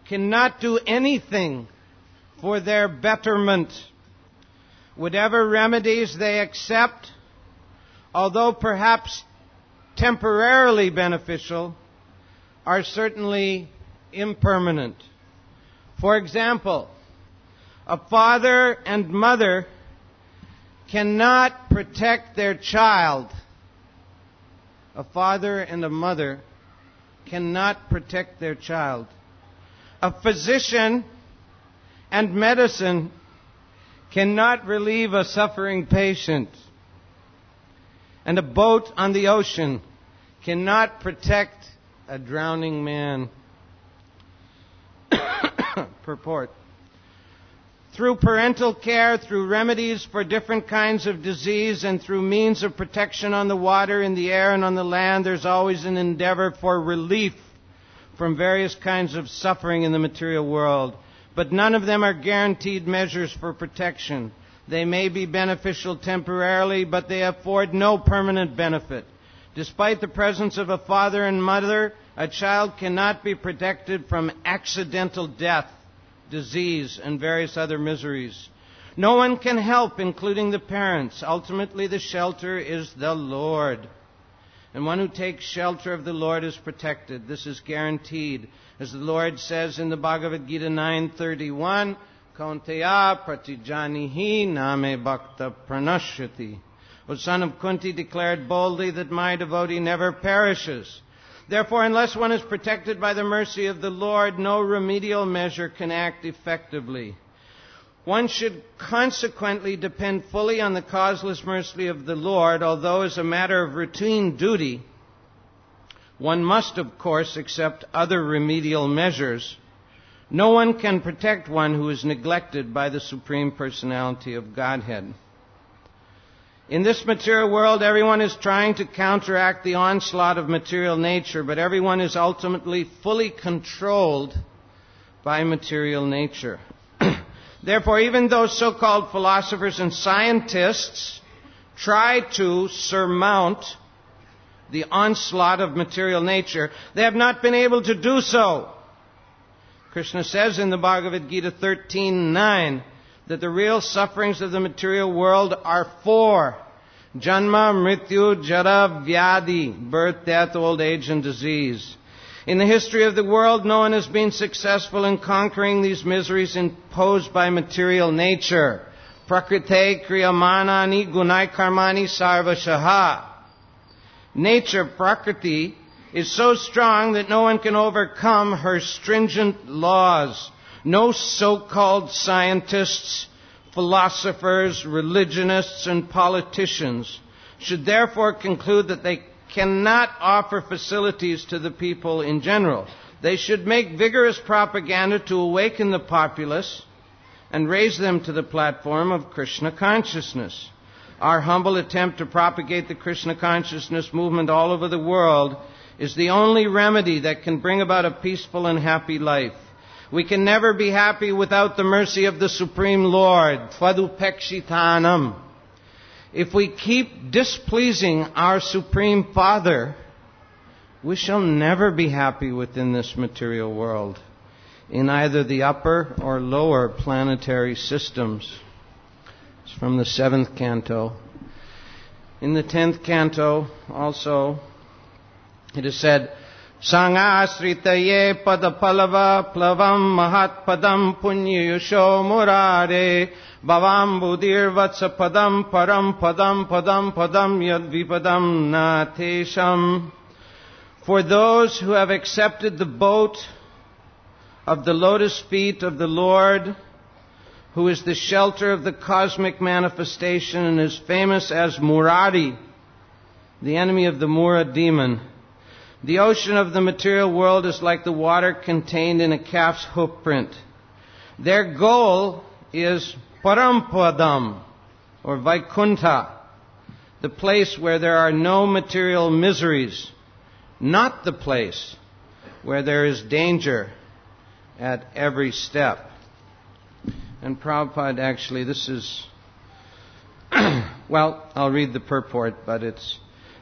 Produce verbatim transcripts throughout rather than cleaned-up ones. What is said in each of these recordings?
cannot do anything for their betterment. Whatever remedies they accept, although perhaps temporarily beneficial, are certainly impermanent. For example, a father and mother cannot protect their child. A father and a mother cannot protect their child. A physician and medicine cannot relieve a suffering patient. And a boat on the ocean cannot protect a drowning man. Purport. Through parental care, through remedies for different kinds of disease, and through means of protection on the water, in the air, and on the land, there's always an endeavor for relief from various kinds of suffering in the material world. But none of them are guaranteed measures for protection. They may be beneficial temporarily, but they afford no permanent benefit. Despite the presence of a father and mother, a child cannot be protected from accidental death, disease, and various other miseries. No one can help, including the parents. Ultimately, the shelter is the Lord. And one who takes shelter of the Lord is protected. This is guaranteed. As the Lord says in the Bhagavad Gita nine thirty-one, Kaunteya pratijanihi name bhakta pranashyati. O son of Kunti declared boldly that my devotee never perishes. Therefore, unless one is protected by the mercy of the Lord, no remedial measure can act effectively. One should consequently depend fully on the causeless mercy of the Lord, although as a matter of routine duty, one must, of course, accept other remedial measures. No one can protect one who is neglected by the Supreme Personality of Godhead. In this material world, everyone is trying to counteract the onslaught of material nature, but everyone is ultimately fully controlled by material nature. Therefore, even those so-called philosophers and scientists try to surmount the onslaught of material nature, they have not been able to do so. Krishna says in the Bhagavad Gita thirteen nine that the real sufferings of the material world are four: Janma, Mrityu, Jara, Vyadi, birth, death, old age, and disease. In the history of the world, no one has been successful in conquering these miseries imposed by material nature. Prakrite kriyamanani gunai karmani sarvashaha. Nature, Prakriti, is so strong that no one can overcome her stringent laws. No so-called scientists, philosophers, religionists, and politicians should therefore conclude that they cannot offer facilities to the people in general. They should make vigorous propaganda to awaken the populace and raise them to the platform of Krishna consciousness. Our humble attempt to propagate the Krishna consciousness movement all over the world is the only remedy that can bring about a peaceful and happy life. We can never be happy without the mercy of the Supreme Lord. Tvadupekshitanam. If we keep displeasing our Supreme Father, we shall never be happy within this material world, in either the upper or lower planetary systems. It's from the seventh canto. In the tenth canto also, it is said, Sangha asritaye padapalava plavam mahat padam punyayusho murare bhavam budir vatsa padam param padam padam padam yad vipadam natesham. For those who have accepted the boat of the lotus feet of the Lord, who is the shelter of the cosmic manifestation and is famous as Murari, the enemy of the Mura demon, the ocean of the material world is like the water contained in a calf's hoof print. Their goal is Parampadam, or Vaikuntha, the place where there are no material miseries, not the place where there is danger at every step. And Prabhupada actually, this is, well, I'll read the purport, but it's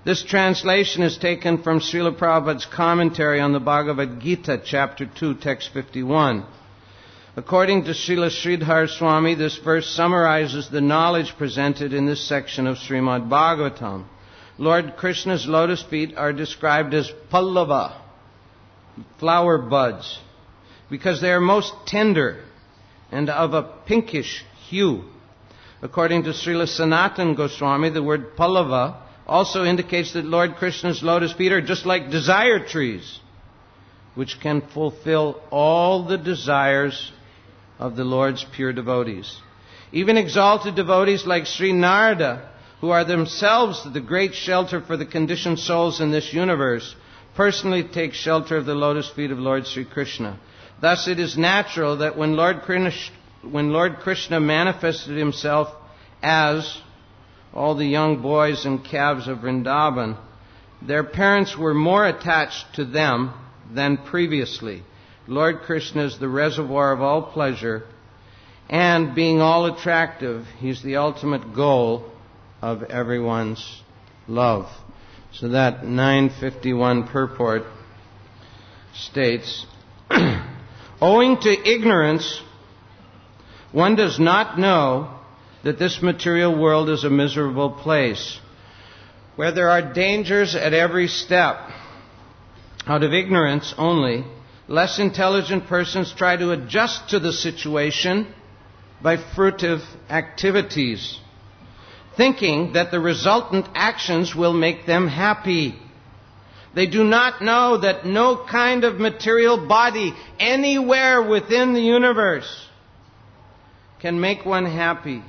This translation is taken from Srila Prabhupada's commentary on the Bhagavad Gita, chapter two, text fifty-one. According to Srila Sridhar Swami, this verse summarizes the knowledge presented in this section of Srimad Bhagavatam. Lord Krishna's lotus feet are described as pallava, flower buds, because they are most tender and of a pinkish hue. According to Srila Sanatana Goswami, the word pallava also indicates that Lord Krishna's lotus feet are just like desire trees, which can fulfill all the desires of the Lord's pure devotees. Even exalted devotees like Sri Narada, who are themselves the great shelter for the conditioned souls in this universe, personally take shelter of the lotus feet of Lord Sri Krishna. Thus it is natural that when Lord Krishna, when Lord Krishna manifested himself as all the young boys and calves of Vrindavan, their parents were more attached to them than previously. Lord Krishna is the reservoir of all pleasure, and being all attractive, he's the ultimate goal of everyone's love. So that nine fifty-one purport states, owing to ignorance, one does not know that this material world is a miserable place, where there are dangers at every step. Out of ignorance only, less intelligent persons try to adjust to the situation by fruitive activities, thinking that the resultant actions will make them happy. They do not know that no kind of material body anywhere within the universe can make one happy.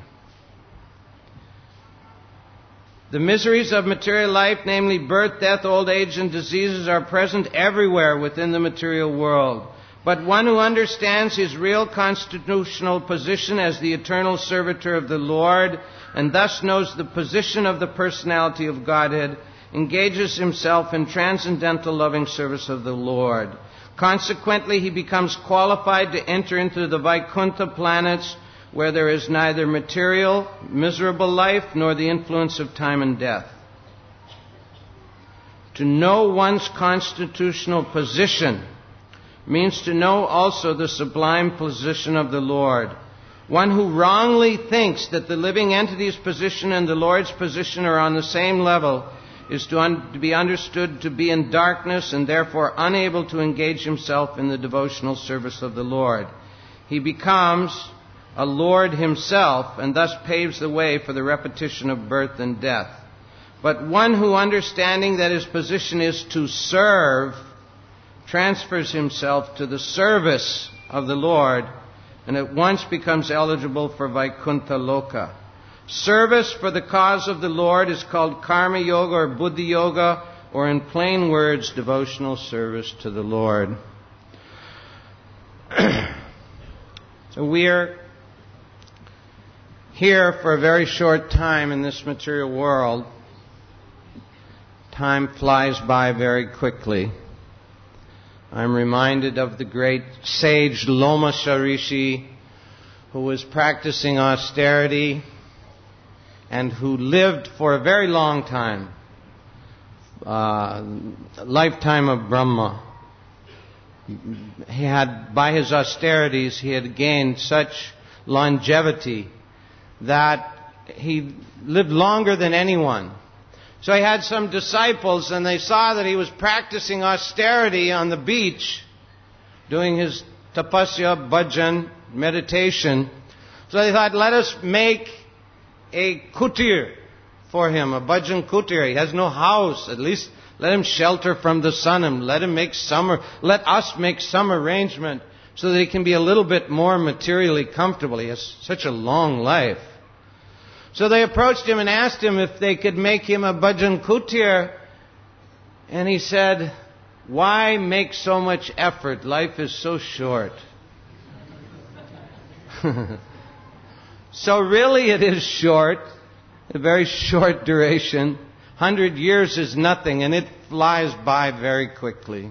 The miseries of material life, namely birth, death, old age, and diseases, are present everywhere within the material world. But one who understands his real constitutional position as the eternal servitor of the Lord, and thus knows the position of the personality of Godhead, engages himself in transcendental loving service of the Lord. Consequently, he becomes qualified to enter into the Vaikuntha planets, where there is neither material, miserable life, nor the influence of time and death. To know one's constitutional position means to know also the sublime position of the Lord. One who wrongly thinks that the living entity's position and the Lord's position are on the same level is to, un- to be understood to be in darkness and therefore unable to engage himself in the devotional service of the Lord. He becomes a Lord himself, and thus paves the way for the repetition of birth and death. But one who, understanding that his position is to serve, transfers himself to the service of the Lord, and at once becomes eligible for Vaikuntha Loka. Service for the cause of the Lord is called Karma Yoga or Buddhi Yoga, or in plain words, devotional service to the Lord. So we are here for a very short time in this material world. Time flies by very quickly. I'm reminded of the great sage Loma Sharishi, who was practicing austerity and who lived for a very long time, uh, lifetime of Brahma. He had, by his austerities, he had gained such longevity that he lived longer than anyone. So he had some disciples, and they saw that he was practicing austerity on the beach, doing his tapasya, bhajan, meditation. So they thought, let us make a kutir for him, a bhajan kutir. He has no house. At least let him shelter from the sun, and let him make some, let us make some arrangement so that he can be a little bit more materially comfortable. He has such a long life. So they approached him and asked him if they could make him a bhajan kutir. And he said, why make so much effort? Life is so short. So really it is short, a very short duration. Hundred years is nothing, and it flies by very quickly.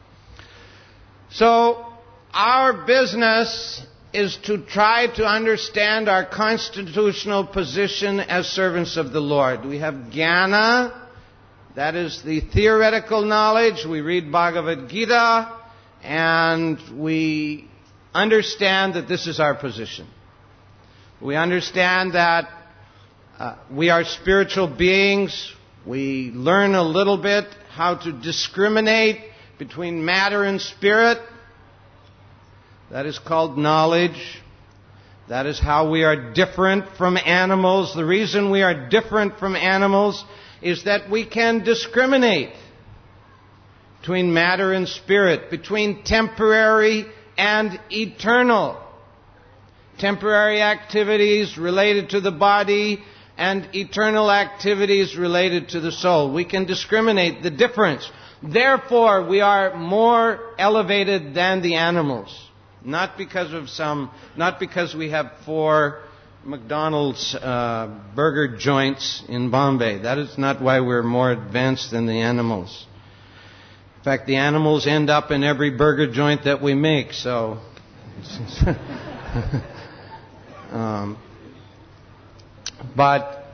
So our business is to try to understand our constitutional position as servants of the Lord. We have jnana, That is the theoretical knowledge. We read Bhagavad Gita and we understand that this is our position. We understand that uh, we are spiritual beings. We learn a little bit how to discriminate between matter and spirit. That is called knowledge. That is how we are different from animals. The reason we are different from animals is that we can discriminate between matter and spirit, between temporary and eternal. Temporary activities related to the body and eternal activities related to the soul. We can discriminate the difference. Therefore, we are more elevated than the animals. Not because of some, not because we have four McDonald's uh, burger joints in Bombay. That is not why we're more advanced than the animals. In fact, the animals end up in every burger joint that we make. So, um, but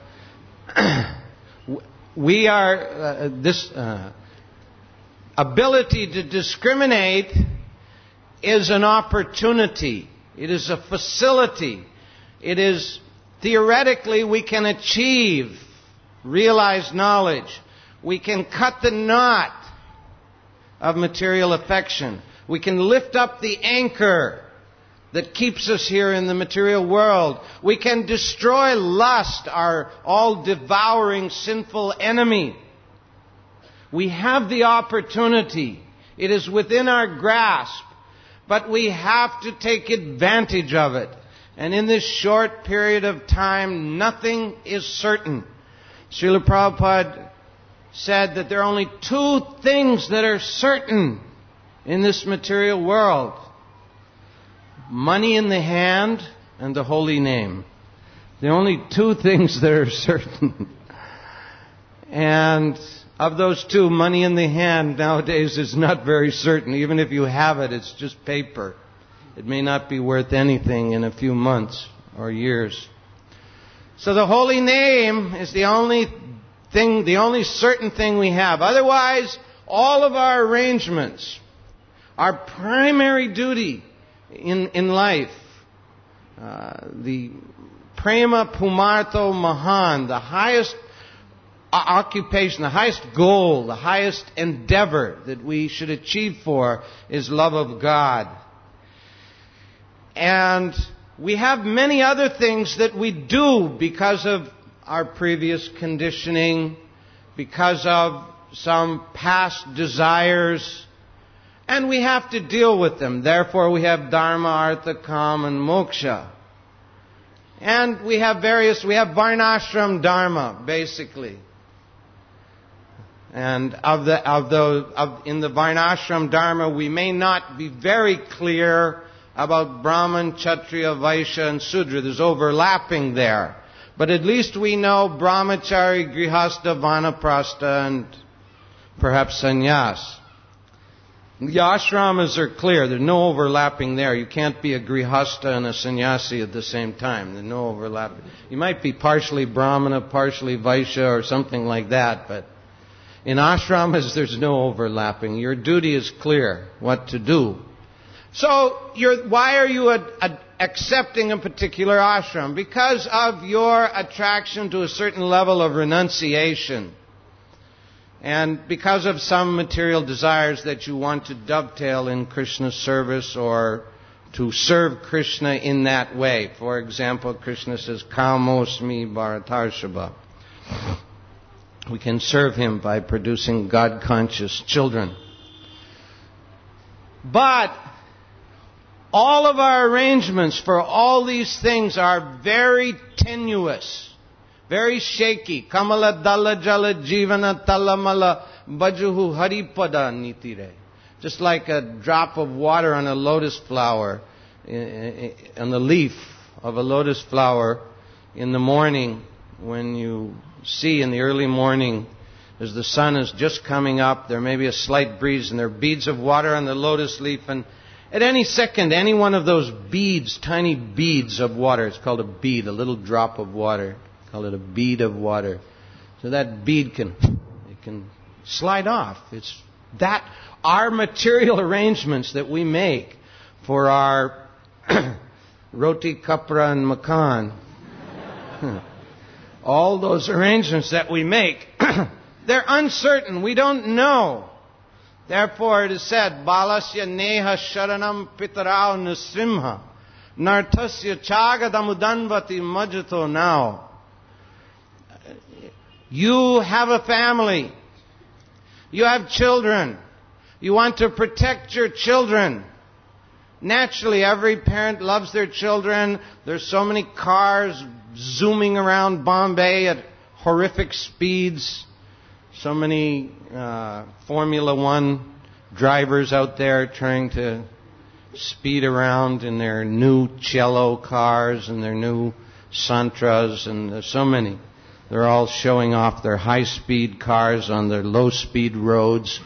we are uh, this uh, ability to discriminate is an opportunity. It is a facility. It is, theoretically, we can achieve realized knowledge. We can cut the knot of material affection. We can lift up the anchor that keeps us here in the material world. We can destroy lust, our all-devouring sinful enemy. We have the opportunity. It is within our grasp. But we have to take advantage of it. And in this short period of time, nothing is certain. Srila Prabhupada said that there are only two things that are certain in this material world. Money in the hand and the holy name. The only two things that are certain. And of those two, money in the hand nowadays is not very certain. Even if you have it, it's just paper. It may not be worth anything in a few months or years. So the holy name is the only thing, the only certain thing we have. Otherwise, all of our arrangements, our primary duty in, in life, uh, the prema pumartho mahan, the highest occupation, the highest goal, the highest endeavor that we should achieve for is love of God. And we have many other things that we do because of our previous conditioning, because of some past desires, and we have to deal with them. Therefore, we have Dharma, Artha, Kama, and Moksha. And we have various, we have Varnashram Dharma, basically. And of the, of the, of, in the Varnashram Dharma, we may not be very clear about Brahman, Kshatriya, Vaishya, and Sudra. There's overlapping there. But at least we know Brahmachari, Grihastha, Vanaprastha, and perhaps Sannyas. The ashramas are clear. There's no overlapping there. You can't be a Grihastha and a Sannyasi at the same time. There's no overlapping. You might be partially Brahmana, partially Vaishya, or something like that, but in ashramas, there's no overlapping. Your duty is clear what to do. So, you're, why are you a, a, accepting a particular ashram? Because of your attraction to a certain level of renunciation. And because of some material desires that you want to dovetail in Krishna's service or to serve Krishna in that way. For example, Krishna says, Kamosmi Bharatarshava. We can serve Him by producing God-conscious children. But all of our arrangements for all these things are very tenuous, very shaky. Kamala dalla jala jivana talamala bajuhu haripada nitire. Just like a drop of water on a lotus flower, on the leaf of a lotus flower in the morning when you see in the early morning as the sun is just coming up, there may be a slight breeze and there are beads of water on the lotus leaf, and at any second, any one of those beads, tiny beads of water, it's called a bead, a little drop of water, call it a bead of water. So that bead can, it can slide off. It's that our material arrangements that we make for our roti, kapra, and makan. All those arrangements that we make, they're uncertain. We don't know. Therefore it is said, Balasya neha sharanam pitarao nusrimha nartasya chagadamudanvati majato now. You have a family. You have children. You want to protect your children. Naturally, every parent loves their children. There's so many cars zooming around Bombay at horrific speeds. So many uh, Formula One drivers out there trying to speed around in their new cello cars and their new Santras, and there's so many. They're all showing off their high-speed cars on their low-speed roads.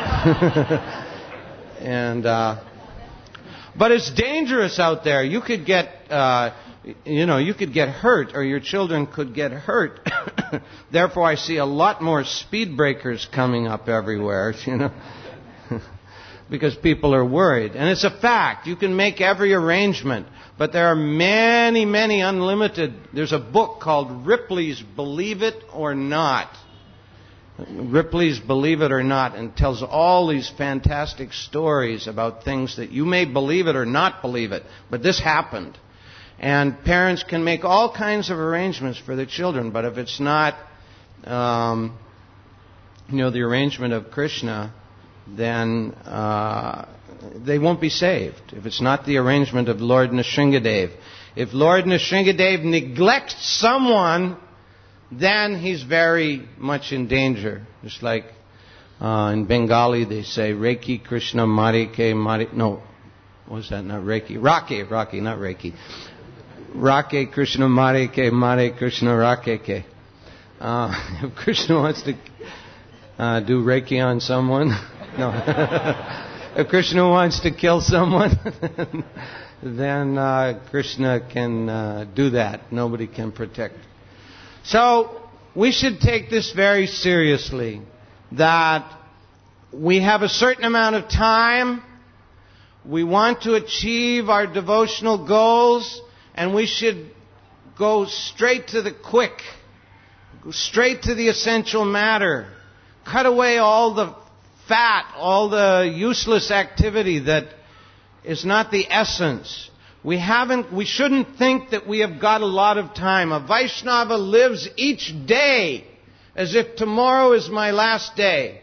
and uh, but it's dangerous out there. You could get, uh, you know, you could get hurt, or your children could get hurt. Therefore, I see a lot more speed breakers coming up everywhere. You know. Because people are worried. And it's a fact. You can make every arrangement. But there are many, many unlimited. There's a book called Ripley's Believe It or Not. Ripley's Believe It or Not, and tells all these fantastic stories about things that you may believe it or not believe it. But this happened. And parents can make all kinds of arrangements for their children. But if it's not, um, you know, the arrangement of Krishna, then uh, they won't be saved. If it's not the arrangement of Lord Nrsingadev. If Lord Nrsingadev neglects someone, then he's very much in danger. Just like uh, in Bengali they say, Reiki Krishna Mari Ke Mari... No, what was that? Not Reiki. Rake, Rake, not Reiki. Rake Krishna Mari Ke Mari Krishna Rake Ke. Uh, if Krishna wants to uh, do Reiki on someone... No. If Krishna wants to kill someone, then uh, Krishna can uh, do that. Nobody can protect. So we should take this very seriously, that we have a certain amount of time, we want to achieve our devotional goals, and we should go straight to the quick, go straight to the essential matter, cut away all the fat, all the useless activity that is not the essence. We haven't, we shouldn't think that we have got a lot of time. A Vaishnava lives each day as if tomorrow is my last day.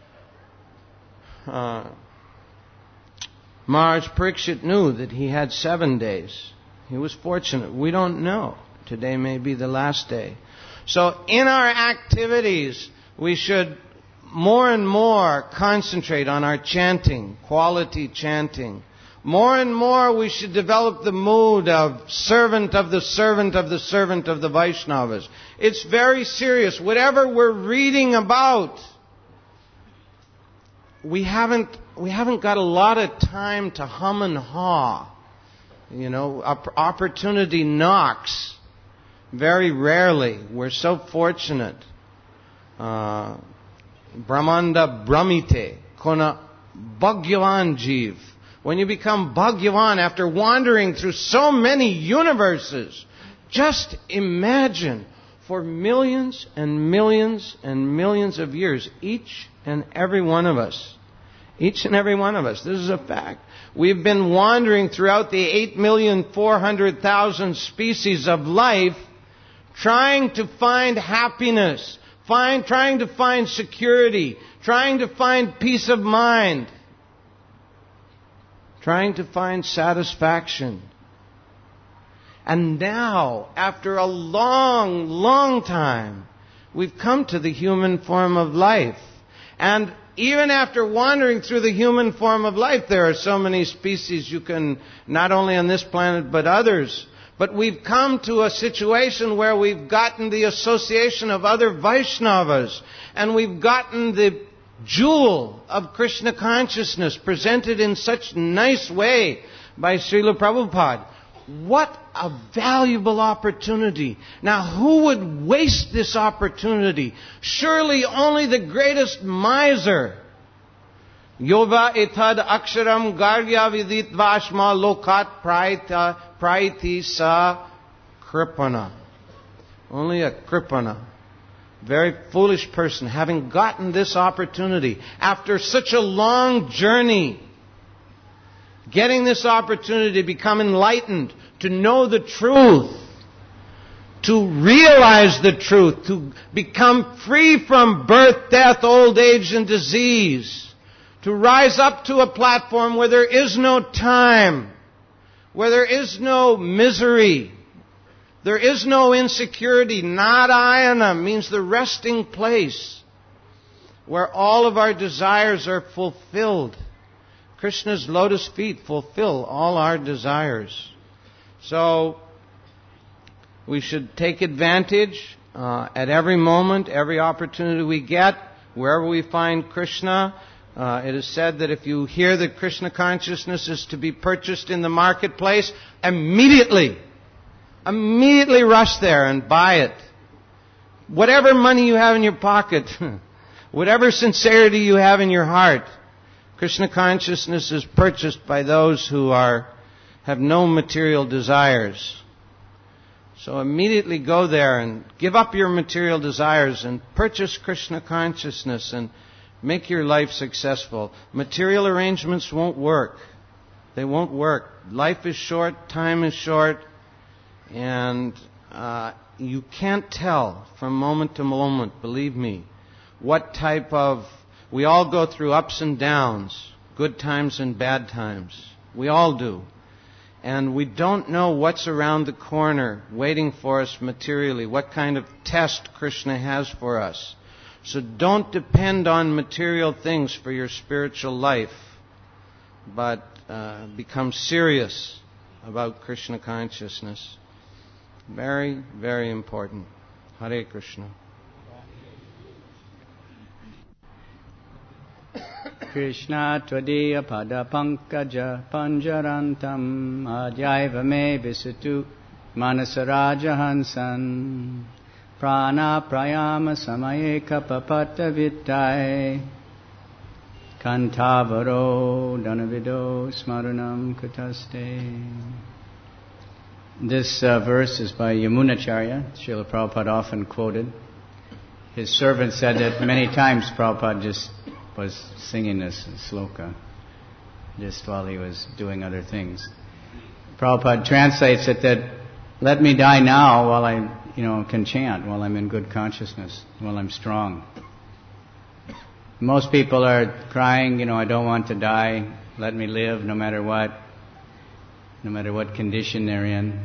Uh, Maharaj Parikshit knew that he had seven days. He was fortunate. We don't know. Today may be the last day. So in our activities, we should more and more concentrate on our chanting, quality chanting. More and more we should develop the mood of servant of the servant of the servant of the Vaishnavas. It's very serious. Whatever we're reading about, we haven't we haven't got a lot of time to hum and haw. You know, opportunity knocks very rarely. We're so fortunate. Uh, Brahmanda Brahmite, Kona Bhagyavan Jeev. When you become Bhagyavan after wandering through so many universes, just imagine for millions and millions and millions of years, each and every one of us, each and every one of us, this is a fact. We've been wandering throughout the eight million four hundred thousand species of life, trying to find happiness, Find, trying to find security, trying to find peace of mind, trying to find satisfaction. And now, after a long, long time, we've come to the human form of life. And even after wandering through the human form of life, there are so many species you can, not only on this planet, but others. But we've come to a situation where we've gotten the association of other Vaishnavas, and we've gotten the jewel of Krishna consciousness presented in such nice way by Srila Prabhupada. What a valuable opportunity. Now, who would waste this opportunity? Surely only the greatest miser. Yova etad aksharam garya viditvashma lokat praita praiti sa kripana. Only a kripana, very foolish person, having gotten this opportunity after such a long journey, getting this opportunity to become enlightened, to know the truth, to realize the truth, to become free from birth, death, old age, and disease, to rise up to a platform where there is no time, where there is no misery, there is no insecurity. Narayana means the resting place, where all of our desires are fulfilled. Krishna's lotus feet fulfill all our desires. So, we should take advantage uh, at every moment, every opportunity we get, wherever we find Krishna. Uh, it is said that if you hear that Krishna consciousness is to be purchased in the marketplace, immediately, immediately rush there and buy it. Whatever money you have in your pocket, whatever sincerity you have in your heart, Krishna consciousness is purchased by those who are have no material desires. So immediately go there and give up your material desires and purchase Krishna consciousness and make your life successful. Material arrangements won't work. They won't work. Life is short, time is short, and uh, you can't tell from moment to moment, believe me, what type of... We all go through ups and downs, good times and bad times. We all do. And we don't know what's around the corner waiting for us materially, what kind of test Krishna has for us. So don't depend on material things for your spiritual life, but uh, become serious about Krishna consciousness. Very, very important. Hare Krishna. Krishna tvadiya pada pankaja panjarantam adyaiva me visitu manasaraja hansan prana prayama samaye kapapata vittai kantavaro danavido smaranam kutaste. This uh, verse is by Yamunacharya. Srila Prabhupada often quoted. His servant said that many times Prabhupada just was singing this sloka just while he was doing other things. Prabhupada translates it that, let me die now while I, you know, can chant, while I'm in good consciousness, while I'm strong. Most people are crying, you know, I don't want to die, let me live no matter what, no matter what condition they're in.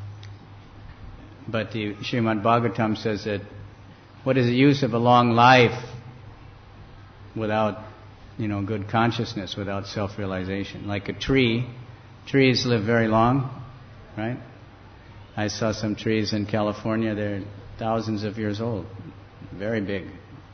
But the Srimad Bhagavatam says that, what is the use of a long life without, you know, good consciousness, without self-realization? Like a tree, trees live very long, right? I saw some trees in California, they're thousands of years old, very big,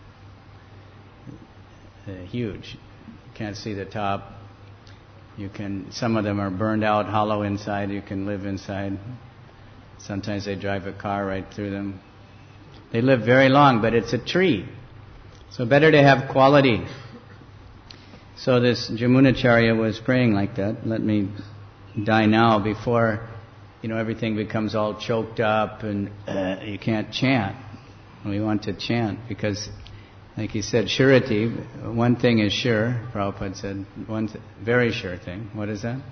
they're huge. You can't see the top. You can, some of them are burned out, hollow inside, you can live inside. Sometimes they drive a car right through them. They live very long, but it's a tree. So better to have quality. So this Jamunacharya was praying like that. Let me die now before, you know, everything becomes all choked up and uh, you can't chant. We want to chant because, like he said, surety, one thing is sure. Prabhupada said, one th- very sure thing. What is that?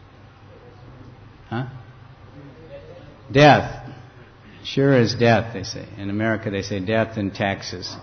Huh? Death. Sure as death, they say. In America they say death and taxes.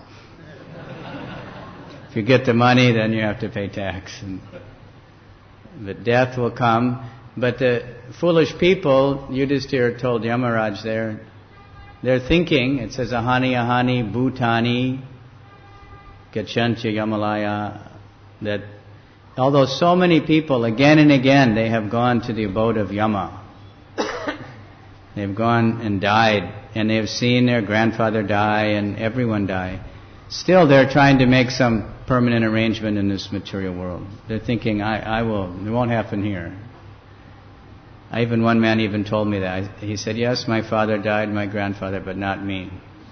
If you get the money, then you have to pay tax. And, but death will come. But the foolish people, Yudhisthira told Yamaraj there, they're thinking, it says, ahani ahani bhutani gachancha yamalaya, that although so many people, again and again, they have gone to the abode of Yama. They've gone and died, and they've seen their grandfather die and everyone die. Still, they're trying to make some permanent arrangement in this material world. They're thinking, I, I will, it won't happen here. I even one man even told me that. I, he said, yes, my father died, my grandfather, but not me.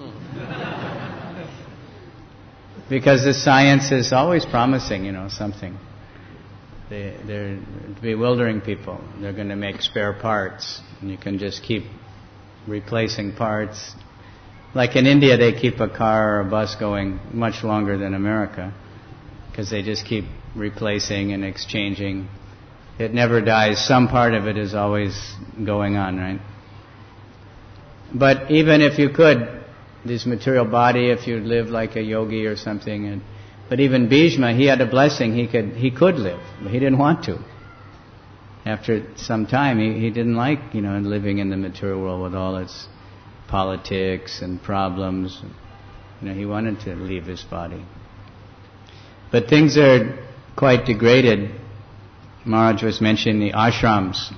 Because the science is always promising, you know, something. They, they're bewildering people. They're going to make spare parts, and you can just keep replacing parts. Like in India, they keep a car or a bus going much longer than America, because they just keep replacing and exchanging. It never dies. Some part of it is always going on, right? But even if you could, this material body, if you live like a yogi or something, and but even Bhishma, he had a blessing. He could he could live, but he didn't want to. After some time, he, he didn't like, you know, living in the material world with all its politics and problems. You know, he wanted to leave his body. But things are quite degraded. Maharaj was mentioning the ashrams.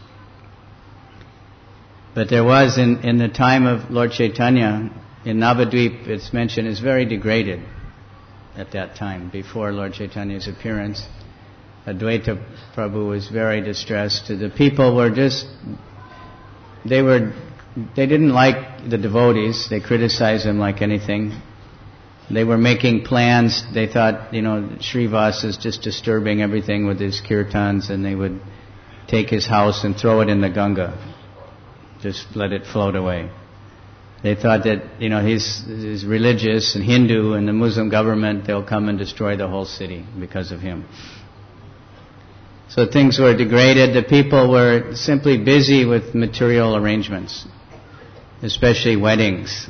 But there was, in, in the time of Lord Chaitanya, in Navadvip, it's mentioned, is very degraded at that time, before Lord Chaitanya's appearance. Advaita Prabhu was very distressed. The people were just, they were, they didn't like the devotees. They criticized them like anything. They were making plans. They thought, you know, Srivas is just disturbing everything with his kirtans, and they would take his house and throw it in the Ganga. Just let it float away. They thought that, you know, he's, he's religious and Hindu, and the Muslim government, they'll come and destroy the whole city because of him. So things were degraded. The people were simply busy with material arrangements, especially weddings.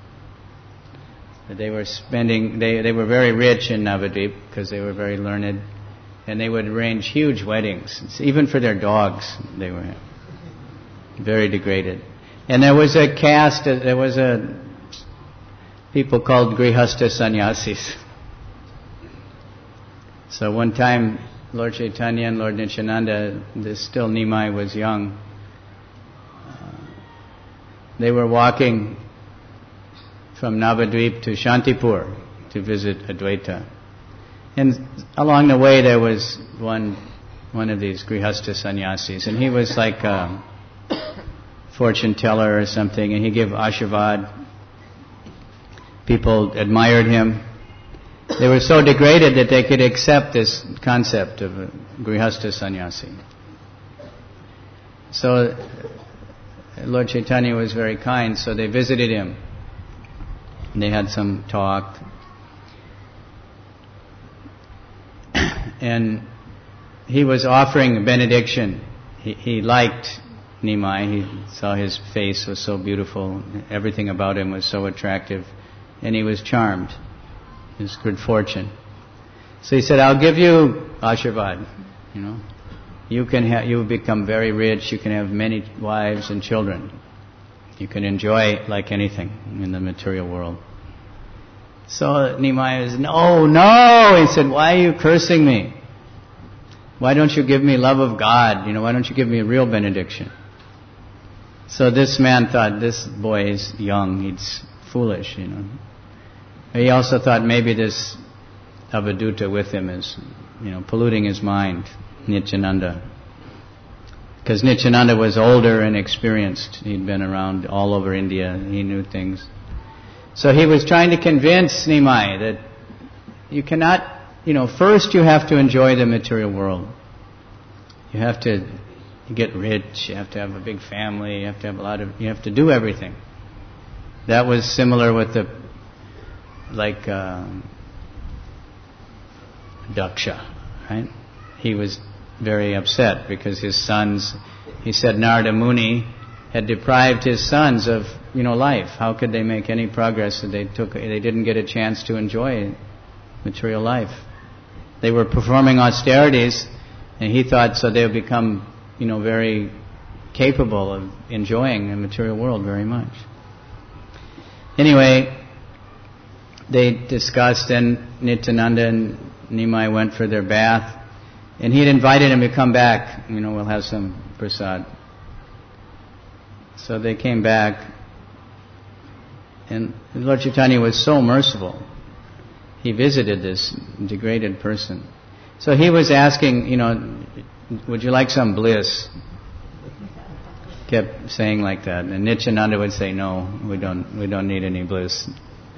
They were spending, they, they were very rich in Navadvip because they were very learned, and they would arrange huge weddings. Even for their dogs, they were very degraded. And there was a caste, there was a people called Grihastha Sannyasis. So one time, Lord Chaitanya and Lord Nityananda, this still Nimai was young, uh, they were walking from Navadvip to Shantipur to visit Advaita. And along the way there was one one of these Grihastha Sannyasis, and he was like a fortune teller or something, and he gave Ashirvad. People admired him. They were so degraded that they could accept this concept of a Grihastha Sannyasi. So Lord Chaitanya was very kind, so they visited him. They had some talk. And he was offering a benediction. He, he liked Nimai. He saw his face was so beautiful. Everything about him was so attractive. And he was charmed. His good fortune. So he said, I'll give you Ashirvad. You know, you can ha- you will become very rich. You can have many wives and children. You can enjoy like anything in the material world. So Nimai was, no, no. He said, why are you cursing me? Why don't you give me love of God? You know, why don't you give me a real benediction? So this man thought, this boy is young. He's foolish, you know. He also thought maybe this Avaduta with him is, you know, polluting his mind, Nityananda. Because Nityananda was older and experienced. He'd been around all over India. He knew things. So he was trying to convince Nimai that you cannot, you know, first you have to enjoy the material world. You have to get rich. You have to have a big family. You have to have a lot of, you have to do everything. That was similar with the, like, uh, Daksha, right? He was very upset because his sons, he said Narada Muni had deprived his sons of, you know, life. How could they make any progress if they took, they didn't get a chance to enjoy material life? They were performing austerities, and he thought so they would become, you know, very capable of enjoying the material world very much. Anyway, they discussed, and Nityananda and Nimai went for their bath, and he had invited him to come back. You know, we'll have some prasad. So they came back, and Lord Chaitanya was so merciful. He visited this degraded person. So he was asking, you know, would you like some bliss? kept saying like that. And Nityananda would say, no, we don't we don't need any bliss.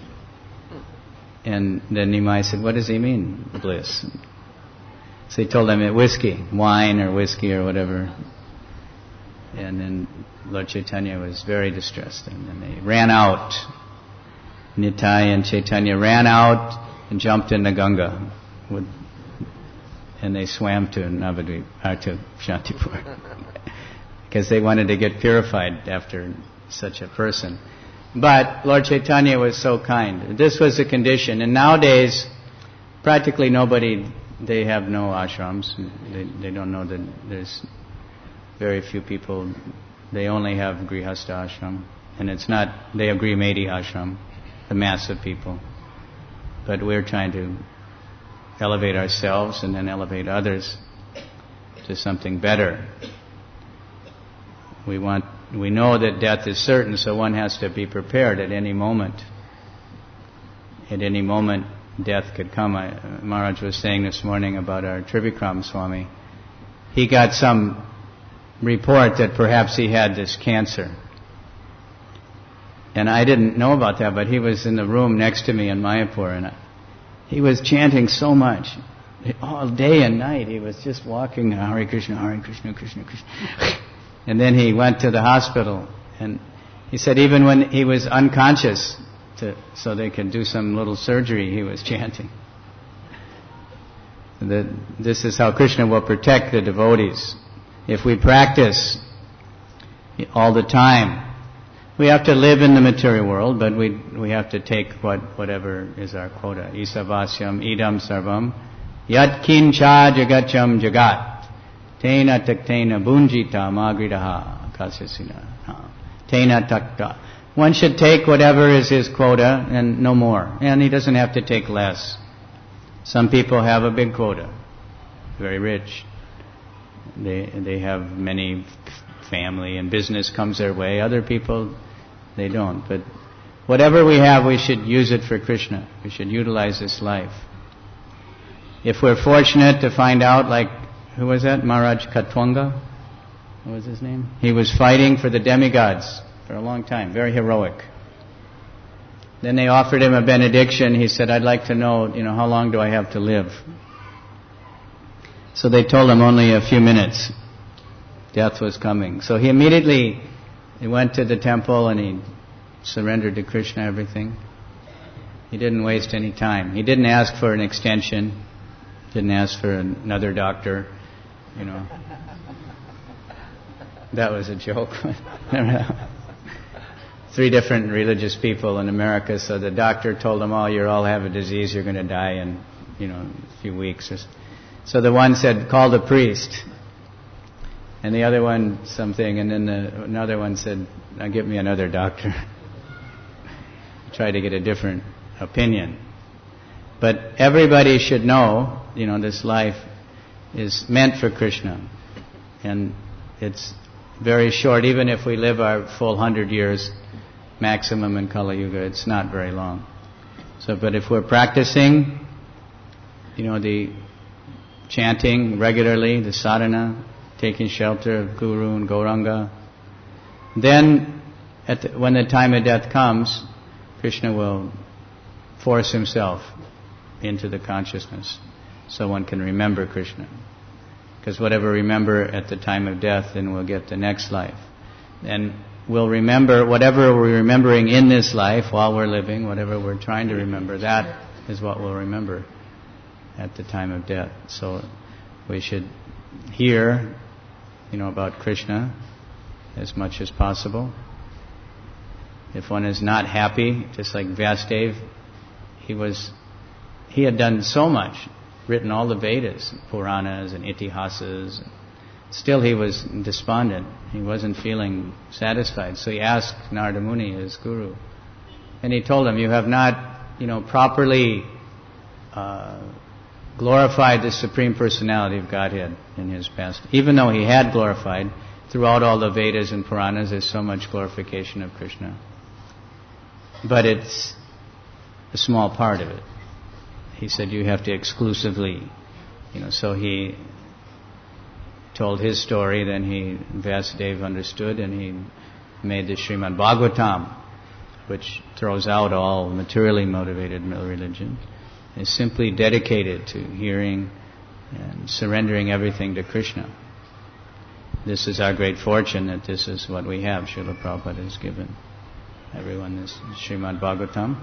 And then Nimai said, what does he mean, bliss? So he told them, whiskey, wine or whiskey or whatever. And then Lord Chaitanya was very distressed. And then they ran out. Nitai and Chaitanya ran out and jumped in the Ganga. With, and they swam to Navadvip, or to Shantipur. Because they wanted to get purified after such a person. But Lord Chaitanya was so kind. This was the condition. And nowadays, practically nobody, they have no ashrams. They, they don't know that there's very few people. They only have Grihastha ashram. And it's not, they have Grihmeti ashram, the mass of people. But we're trying to elevate ourselves and then elevate others to something better. We want, we know that death is certain, so one has to be prepared at any moment. At any moment, death could come. I, Maharaj was saying this morning about our Trivikram Swami. He got some report that perhaps he had this cancer. And I didn't know about that, but he was in the room next to me in Mayapur, and I, he was chanting so much. All day and night, he was just walking, Hare Krishna, Hare Krishna, Krishna, Krishna. And then he went to the hospital, and he said even when he was unconscious, to, so they could do some little surgery, he was chanting. That this is how Krishna will protect the devotees. If we practice all the time, we have to live in the material world, but we we have to take what whatever is our quota. Isavasyam idam sarvam yat kincha jagacham jagat. Tena taktena bunjita magridaha kasyasina. Tena takta. One should take whatever is his quota and no more. And he doesn't have to take less. Some people have a big quota. Very rich. They they have many family and business comes their way. Other people, they don't. But whatever we have, we should use it for Krishna. We should utilize this life. If we're fortunate to find out, like, who was that? Maharaj Katwanga? What was his name? He was fighting for the demigods for a long time. Very heroic. Then they offered him a benediction. He said, I'd like to know, you know, how long do I have to live? So they told him only a few minutes. Death was coming. So he immediately he went to the temple and he surrendered to Krishna everything. He didn't waste any time. He didn't ask for an extension. Didn't ask for another doctor. You know, that was a joke. Three different religious people in America, so the doctor told them, oh, you all have a disease, you're going to die in, you know, a few weeks. So the one said, call the priest. And the other one, something, and then the, another one said, now get me another doctor. Try to get a different opinion. But everybody should know, you know, this life is meant for Krishna. And it's very short. Even if we live our full hundred years maximum in Kali Yuga, it's not very long. So, but if we're practicing, you know, the chanting regularly, the sadhana, taking shelter of Guru and Gauranga, then at the, when the time of death comes, Krishna will force himself into the consciousness so one can remember Krishna. Because whatever we remember at the time of death, then we'll get the next life. And we'll remember whatever we're remembering in this life while we're living, whatever we're trying to remember, that is what we'll remember at the time of death. So we should hear, you know, about Krishna as much as possible. If one is not happy, just like Vyasadeva, he was, he had done so much, written all the Vedas, Puranas and Itihasas. Still he was despondent. He wasn't feeling satisfied. So he asked Narada Muni, his guru, and he told him, you have not, you know, properly uh, glorified the Supreme Personality of Godhead in his past. Even though he had glorified, throughout all the Vedas and Puranas, there's so much glorification of Krishna. But it's a small part of it. He said you have to exclusively, you know, so he told his story, then he, Vyasadeva understood, and he made the Srimad Bhagavatam, which throws out all materially motivated religion. It's simply dedicated to hearing and surrendering everything to Krishna. This is our great fortune, that this is what we have. Srila Prabhupada has given everyone this Srimad Bhagavatam.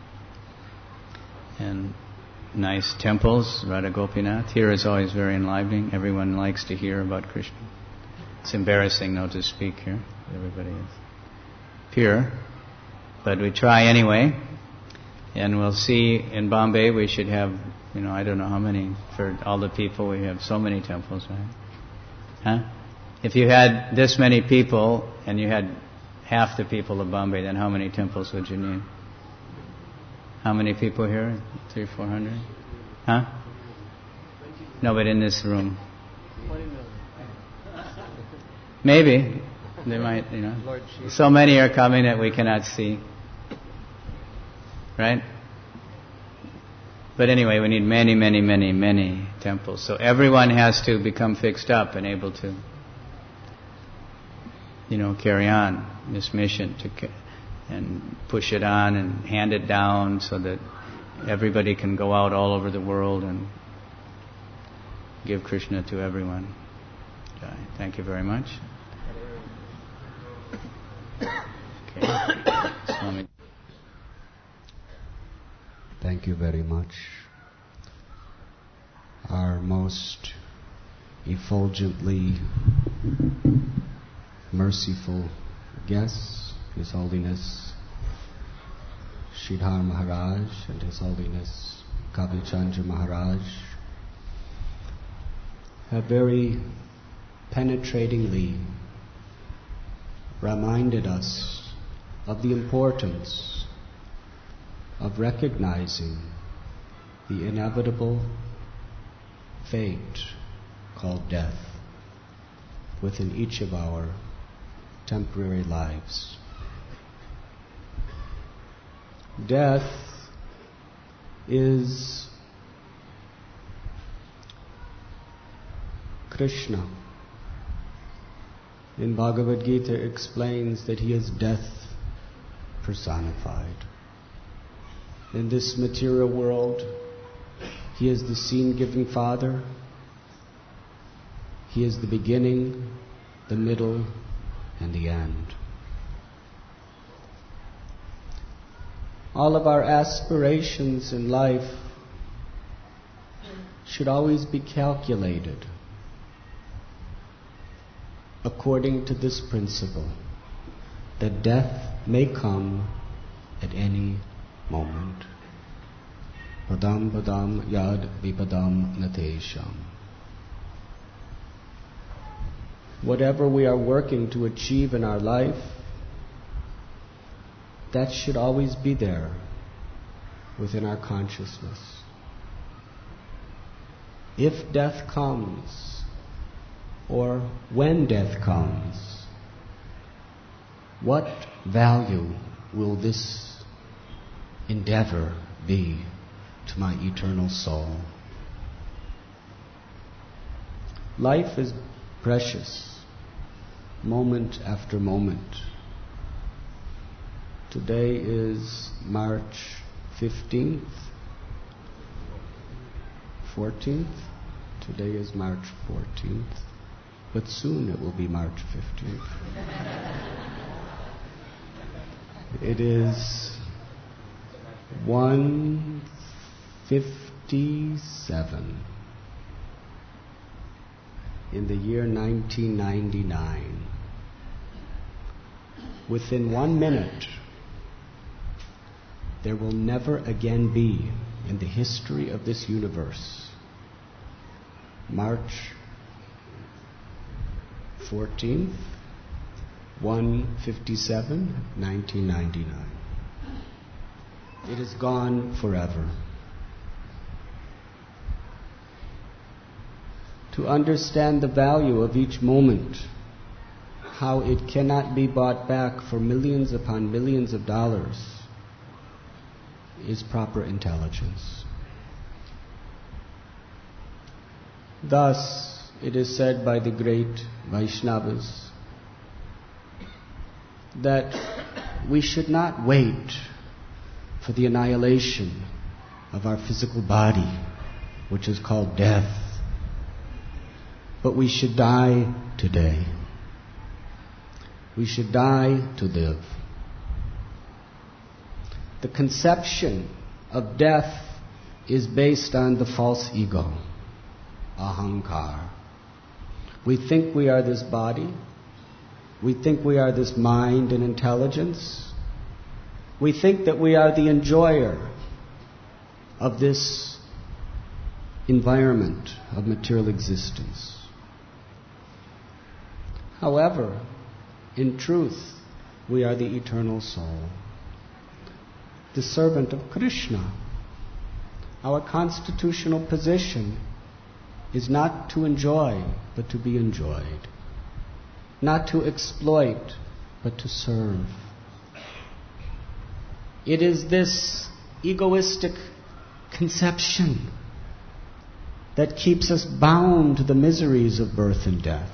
And nice temples, Radha Gopinath. Here is always very enlivening. Everyone likes to hear about Krishna. It's embarrassing, though, to speak here. Everybody is pure. But we try anyway. And we'll see in Bombay we should have, you know, I don't know how many, for all the people, we have so many temples, right? Huh? If you had this many people and you had half the people of Bombay, then how many temples would you need? How many people here? Three, four hundred? Huh? No, but in this room. Maybe. They might, you know. So many are coming that we cannot see. Right? But anyway, we need many, many, many, many temples. So everyone has to become fixed up and able to, you know, carry on this mission to ca- and push it on and hand it down so that everybody can go out all over the world and give Krishna to everyone. Okay. Thank you very much. Okay. Swami. Thank you very much. Our most effulgently merciful guests, His Holiness Sridhar Maharaj and His Holiness Kavi Chandra Maharaj, have very penetratingly reminded us of the importance of recognizing the inevitable fate called death within each of our temporary lives. Death is Krishna. In Bhagavad Gita explains that he is death personified. In this material world, he is the scene-giving Father. He is the beginning, the middle, and the end. All of our aspirations in life should always be calculated according to this principle, that death may come at any moment. Padam padam yad vipadam natesham. Whatever we are working to achieve in our life, that should always be there within our consciousness. If death comes, or when death comes, what value will this endeavor be to my eternal soul? Life is precious, moment after moment. Today is March fifteenth, fourteenth. Today is March fourteenth, but soon it will be March fifteenth. It is one fifty-seven in the year nineteen ninety-nine. Within one minute, there will never again be in the history of this universe March fourteenth, one fifty-seven, nineteen ninety-nine. It is gone forever. To understand the value of each moment, how it cannot be bought back for millions upon millions of dollars, is proper intelligence. Thus, it is said by the great Vaishnavas that we should not wait for the annihilation of our physical body, which is called death, but we should die today. We should die to live. The conception of death is based on the false ego, ahankar. We think we are this body. We think we are this mind and intelligence. We think that we are the enjoyer of this environment of material existence. However, in truth, we are the eternal soul, the servant of Krishna. Our constitutional position is not to enjoy, but to be enjoyed. Not to exploit, but to serve. It is this egoistic conception that keeps us bound to the miseries of birth and death.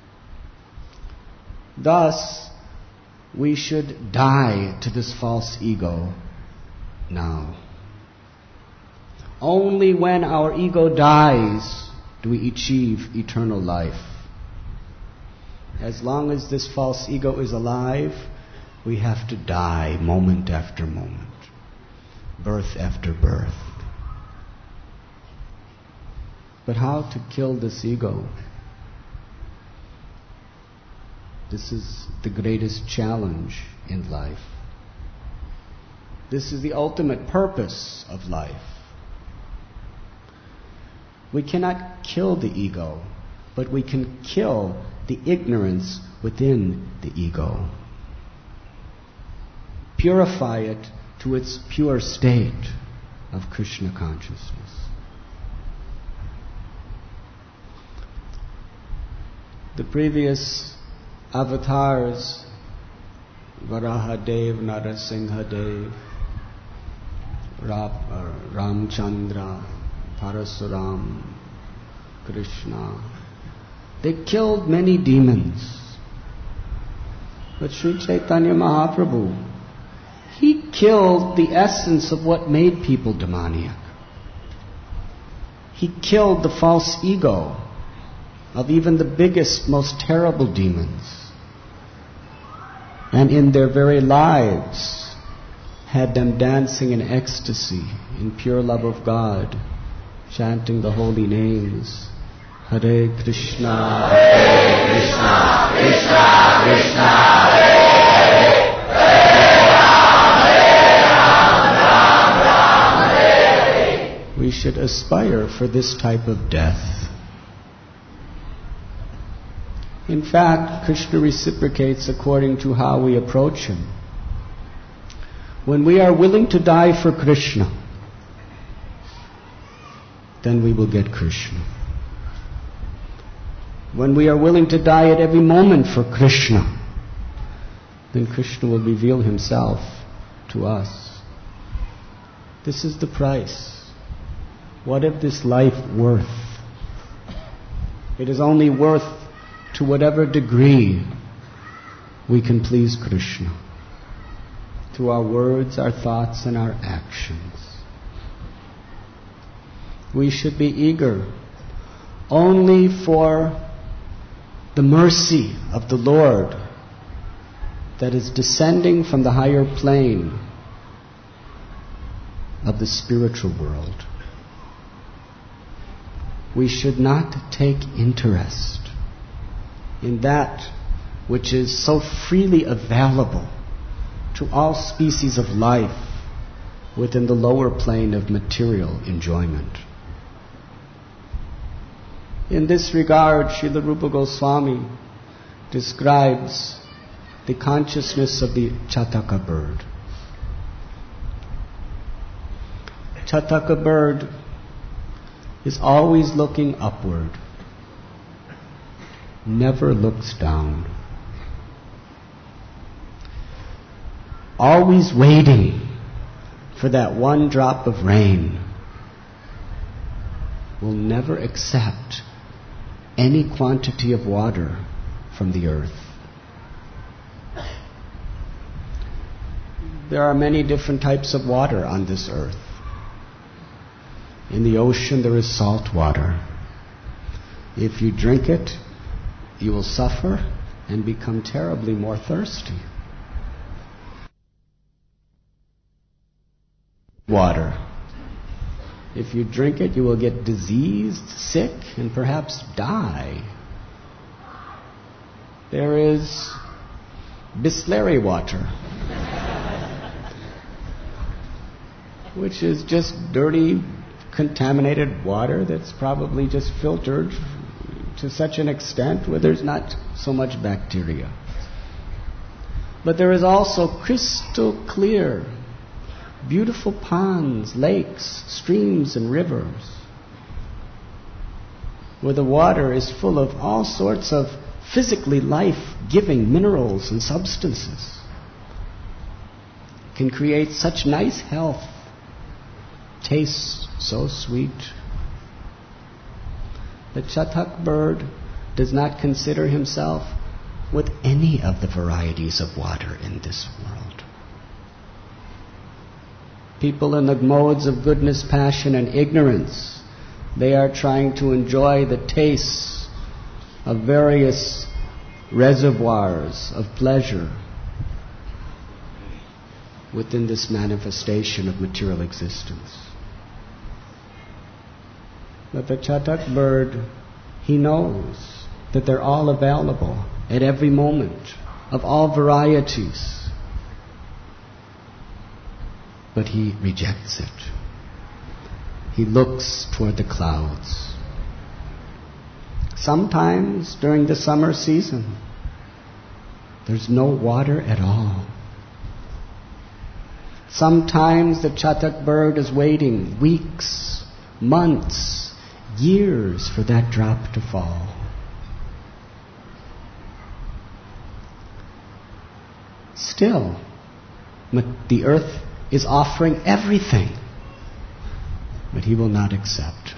Thus, we should die to this false ego now. Only when our ego dies do we achieve eternal life. As long as this false ego is alive, we have to die moment after moment, birth after birth. But how to kill this ego? This is the greatest challenge in life. This is the ultimate purpose of life. We cannot kill the ego, but we can kill the ignorance within the ego. Purify it to its pure state of Krishna consciousness. The previous avatars, Varahadev, Narasimhadev, Ramchandra, Parasuram, Krishna, they killed many demons. But Sri Chaitanya Mahaprabhu, he killed the essence of what made people demoniac. He killed the false ego of even the biggest, most terrible demons. And in their very lives, had them dancing in ecstasy, in pure love of God, chanting the holy names. Hare Krishna, Hare Krishna, Krishna Krishna, Hare Hare, Hare Ram, Ram Ram, Hare Hare. We should aspire for this type of death. In fact, Krishna reciprocates according to how we approach him. When we are willing to die for Krishna, then we will get Krishna. When we are willing to die at every moment for Krishna, then Krishna will reveal himself to us. This is the price. What is this life worth? It is only worth to whatever degree we can please Krishna through our words, our thoughts, and our actions. We should be eager only for the mercy of the Lord that is descending from the higher plane of the spiritual world. We should not take interest in that which is so freely available to all species of life within the lower plane of material enjoyment. In this regard, Srila Rupa Goswami describes the consciousness of the Chataka bird. Chataka bird is always looking upward, never looks down, always waiting for that one drop of rain, will never accept any quantity of water from the earth. There are many different types of water on this earth. In the ocean there is salt water. If you drink it, you will suffer and become terribly more thirsty. Water. If you drink it, you will get diseased, sick, and perhaps die. There is Bisleri water, which is just dirty, contaminated water that's probably just filtered to such an extent where there's not so much bacteria. But there is also crystal clear, beautiful ponds, lakes, streams, and rivers, where the water is full of all sorts of physically life-giving minerals and substances. It can create such nice health, tastes so sweet. The Chatak bird does not consider himself with any of the varieties of water in this world. People in the modes of goodness, passion, and ignorance, they are trying to enjoy the tastes of various reservoirs of pleasure within this manifestation of material existence. But the Chatak bird, he knows that they're all available at every moment, of all varieties. But he rejects it. He looks toward the clouds. Sometimes during the summer season, there's no water at all. Sometimes the Chatak bird is waiting weeks, months, years for that drop to fall. Still, the earth is offering everything, but he will not accept.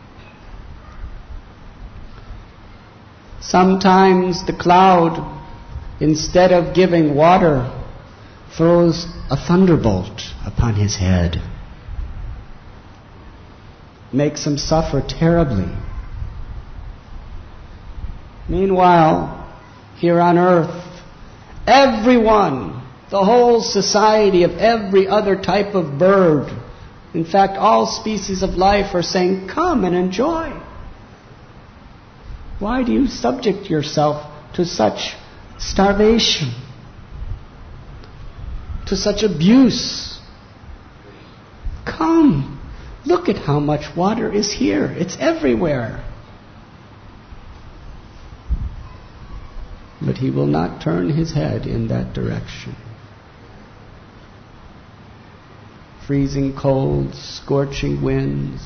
Sometimes the cloud, instead of giving water, throws a thunderbolt upon his head, makes him suffer terribly. Meanwhile, here on earth, everyone, the whole society of every other type of bird, in fact, all species of life are saying, come and enjoy. Why do you subject yourself to such starvation, to such abuse? Come, look at how much water is here. It's everywhere. But he will not turn his head in that direction. Freezing cold, scorching winds.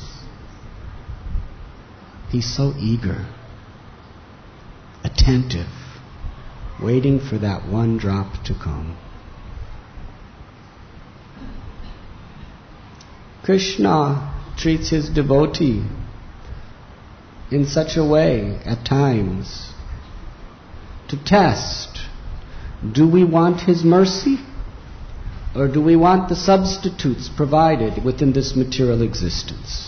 He's so eager, attentive, waiting for that one drop to come. Krishna treats his devotee in such a way at times to test, do we want his mercy or do we want the substitutes provided within this material existence?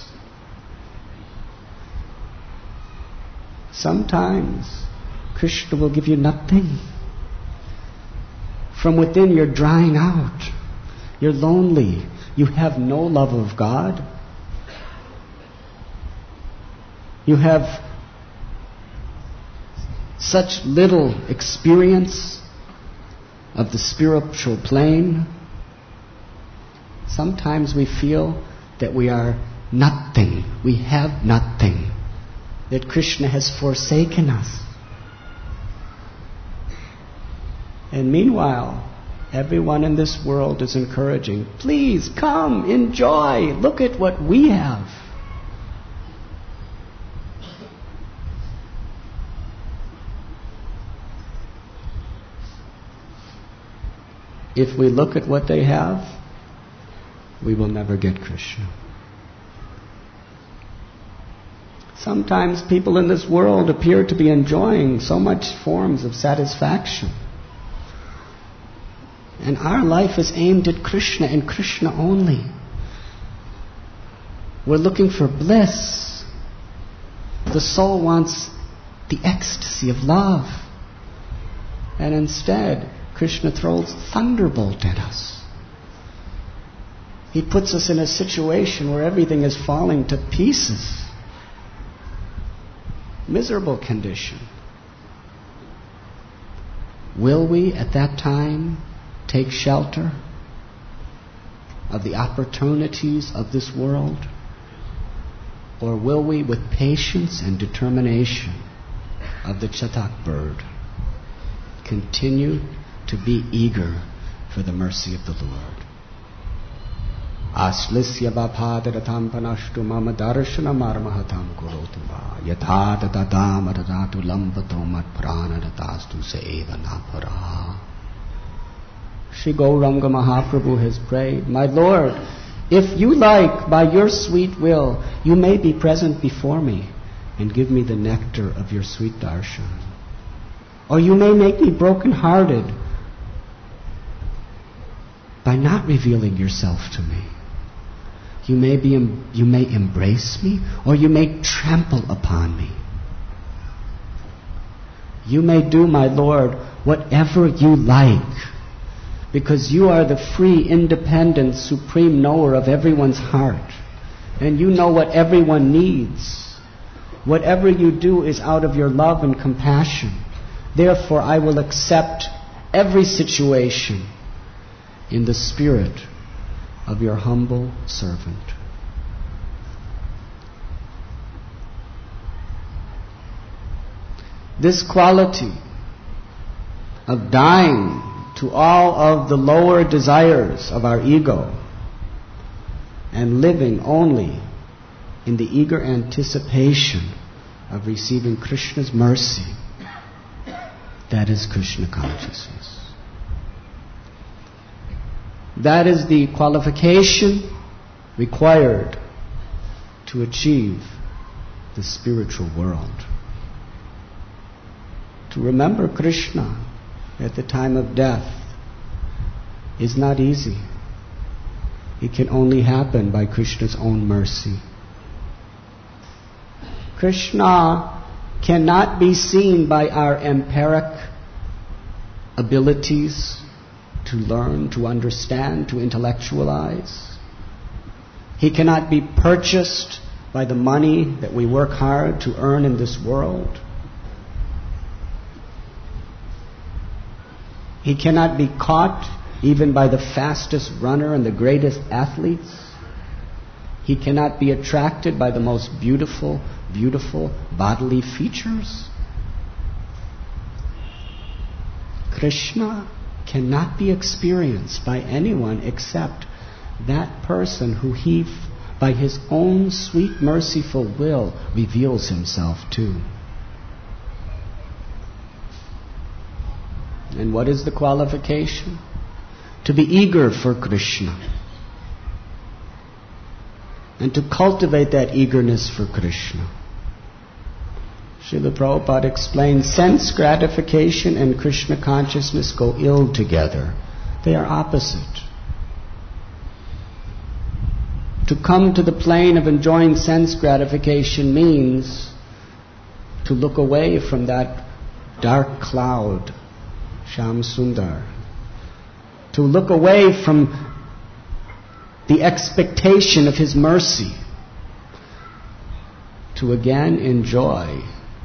Sometimes Krishna will give you nothing. From within you're drying out. You're lonely. You have no love of God. You have such little experience of the spiritual plane. Sometimes we feel that we are nothing. We have nothing. That Krishna has forsaken us. And meanwhile, everyone in this world is encouraging, please come, enjoy, look at what we have. If we look at what they have, we will never get Krishna. Sometimes people in this world appear to be enjoying so much forms of satisfaction. And our life is aimed at Krishna and Krishna only. We're looking for bliss. The soul wants the ecstasy of love. And instead, Krishna throws thunderbolt at us. He puts us in a situation where everything is falling to pieces. Miserable condition. Will we at that time take shelter of the opportunities of this world? Or will we, with patience and determination of the chatak bird, continue to be eager for the mercy of the Lord? Aslisya bhapadaratam panashtu mama darshana marmahatam kurotu va yatha tatadam aradatu lambato mat pranadatastu seeva napara. Shri Gauranga Mahaprabhu has prayed, my Lord, if you like, by your sweet will, you may be present before me and give me the nectar of your sweet darshan. Or you may make me broken-hearted by not revealing yourself to me. You may be, you may embrace me, or you may trample upon me. You may do, my Lord, whatever you like, because you are the free, independent, supreme knower of everyone's heart, and you know what everyone needs. Whatever you do is out of your love and compassion. Therefore, I will accept every situation in the spirit of your humble servant. This quality of dying to all of the lower desires of our ego and living only in the eager anticipation of receiving Krishna's mercy, that is Krishna consciousness. That is the qualification required to achieve the spiritual world. To remember Krishna at the time of death is not easy. It can only happen by Krishna's own mercy. Krishna cannot be seen by our empiric abilities to learn, to understand, to intellectualize. He cannot be purchased by the money that we work hard to earn in this world. He cannot be caught even by the fastest runner and the greatest athletes. He cannot be attracted by the most beautiful, beautiful bodily features. Krishna cannot be experienced by anyone except that person who he, by his own sweet, merciful will, reveals himself to. And what is the qualification? To be eager for Krishna. And to cultivate that eagerness for Krishna. Srila Prabhupada explains, sense gratification and Krishna consciousness go ill together. They are opposite. To come to the plane of enjoying sense gratification means to look away from that dark cloud, Shyam Sundar. To look away from the expectation of his mercy. To again enjoy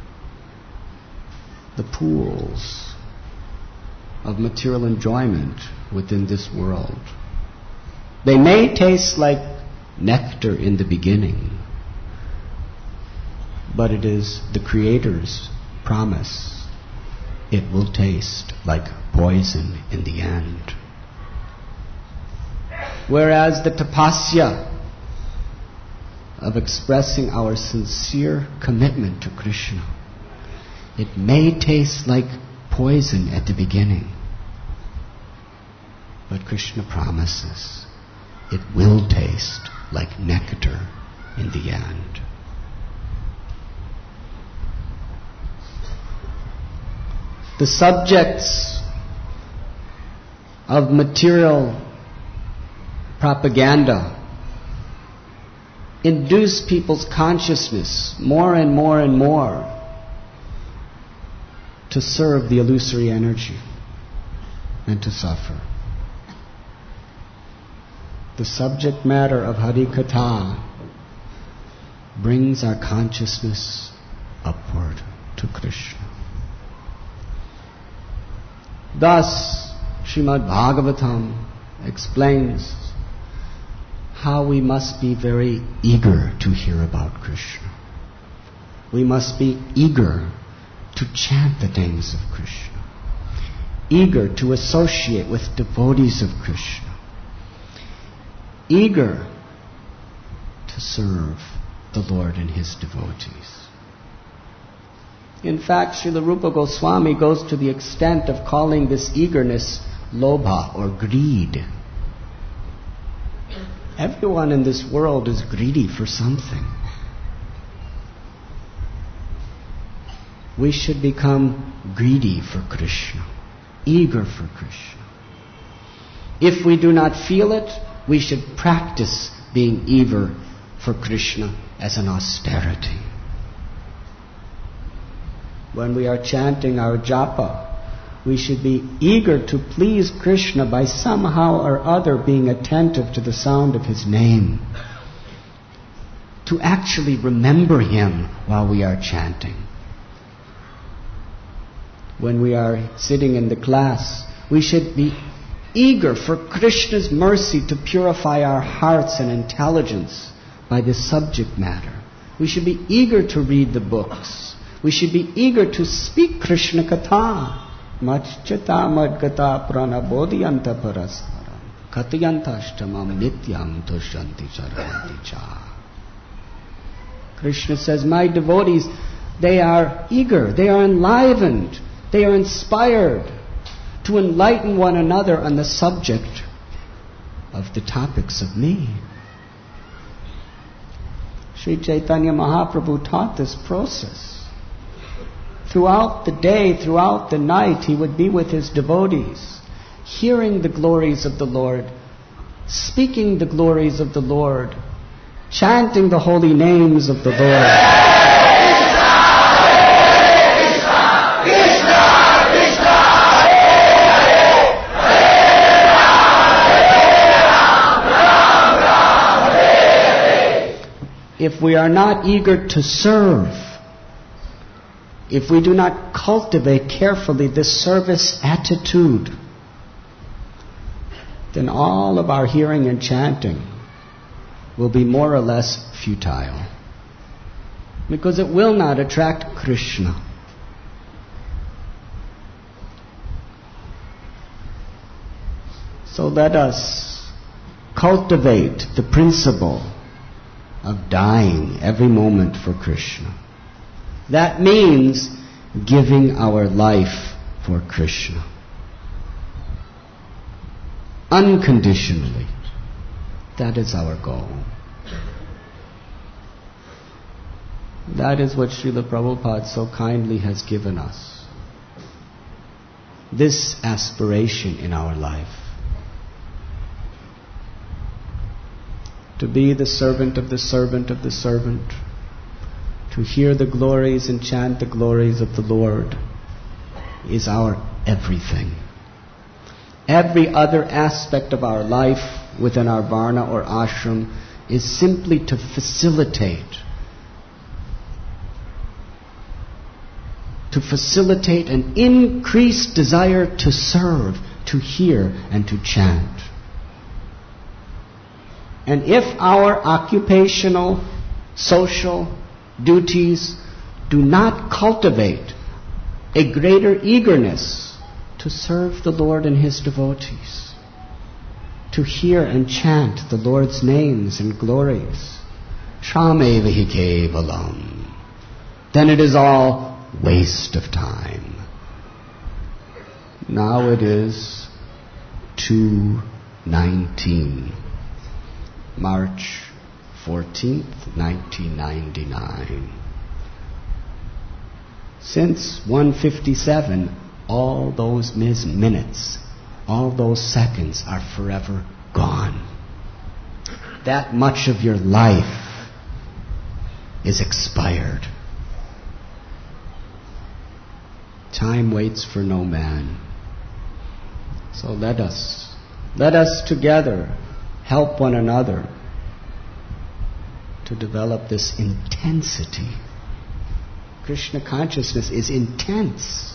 the pools of material enjoyment within this world. They may taste like nectar in the beginning, but it is the Creator's promise. It will taste like poison in the end. Whereas the tapasya of expressing our sincere commitment to Krishna, it may taste like poison at the beginning, but Krishna promises it will taste like nectar in the end. The subjects of material propaganda induce people's consciousness more and more and more to serve the illusory energy and to suffer. The subject matter of Harikatha brings our consciousness upward to Krishna. Thus, Srimad Bhagavatam explains how we must be very eager to hear about Krishna. We must be eager to chant the names of Krishna, eager to associate with devotees of Krishna, eager to serve the Lord and His devotees. In fact, Srila Rupa Goswami goes to the extent of calling this eagerness lobha or greed. Everyone in this world is greedy for something. We should become greedy for Krishna, eager for Krishna. If we do not feel it, we should practice being eager for Krishna as an austerity. When we are chanting our japa, we should be eager to please Krishna by somehow or other being attentive to the sound of His name, to actually remember Him while we are chanting. When we are sitting in the class, we should be eager for Krishna's mercy to purify our hearts and intelligence by this subject matter. We should be eager to read the books. We should be eager to speak Krishna Katha. Machchata madgata pranabodhyanta parasparam katyantastamam nityam tushanti charanti cha. Krishna says, my devotees, they are eager, they are enlivened, they are inspired to enlighten one another on the subject of the topics of me. Sri Chaitanya Mahaprabhu taught this process. Throughout the day, throughout the night, he would be with his devotees, hearing the glories of the Lord, speaking the glories of the Lord, chanting the holy names of the Lord. If we are not eager to serve, if we do not cultivate carefully this service attitude, then all of our hearing and chanting will be more or less futile, because it will not attract Krishna. So let us cultivate the principle of dying every moment for Krishna. That means giving our life for Krishna. Unconditionally. That is our goal. That is what Srila Prabhupada so kindly has given us. This aspiration in our life. To be the servant of the servant of the servant. To hear the glories and chant the glories of the Lord is our everything. Every other aspect of our life within our varna or ashram is simply to facilitate. To facilitate an increased desire to serve, to hear, and to chant. And if our occupational, social duties do not cultivate a greater eagerness to serve the Lord and His devotees, to hear and chant the Lord's names and glories, Shrameva hi kevalam, then it is all waste of time. Now it is two nineteen. March fourteenth, nineteen ninety-nine. Since one fifty-seven, all those mis- minutes, all those seconds are forever gone. That much of your life is expired. Time waits for no man. So let us, let us together help one another to develop this intensity. Krishna consciousness is intense.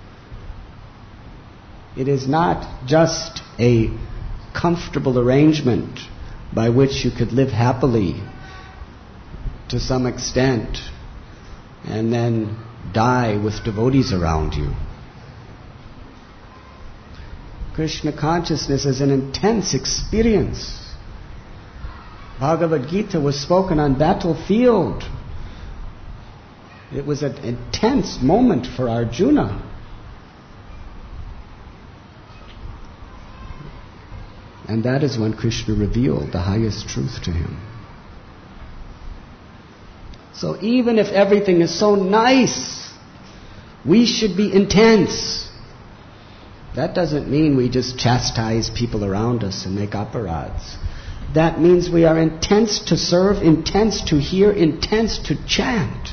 It is not just a comfortable arrangement by which you could live happily to some extent and then die with devotees around you. Krishna consciousness is an intense experience. Bhagavad Gita was spoken on battlefield. It was an intense moment for Arjuna. And that is when Krishna revealed the highest truth to him. So even if everything is so nice, we should be intense. That doesn't mean we just chastise people around us and make aparads. That means we are intense to serve, intense to hear, intense to chant.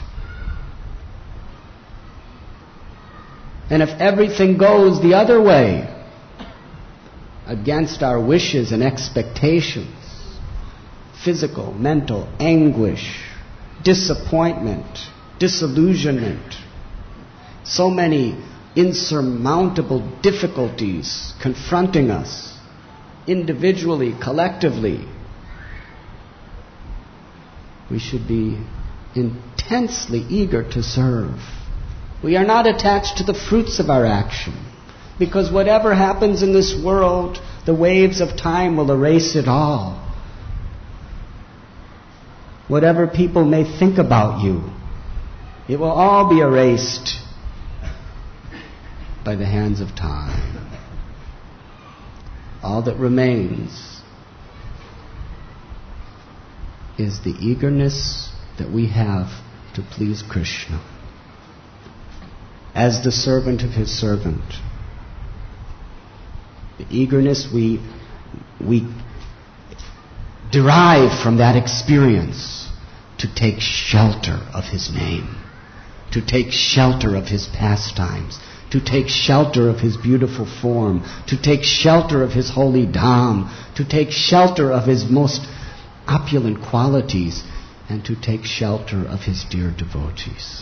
And if everything goes the other way, against our wishes and expectations, physical, mental anguish, disappointment, disillusionment, so many insurmountable difficulties confronting us, individually, collectively, we should be intensely eager to serve. We are not attached to the fruits of our action, because whatever happens in this world, the waves of time will erase it all. Whatever people may think about you, it will all be erased by the hands of time. All that remains is the eagerness that we have to please Krishna. As the servant of his servant, the eagerness we, we derive from that experience to take shelter of his name, to take shelter of his pastimes, to take shelter of his beautiful form, to take shelter of his holy dham, to take shelter of his most opulent qualities, and to take shelter of his dear devotees.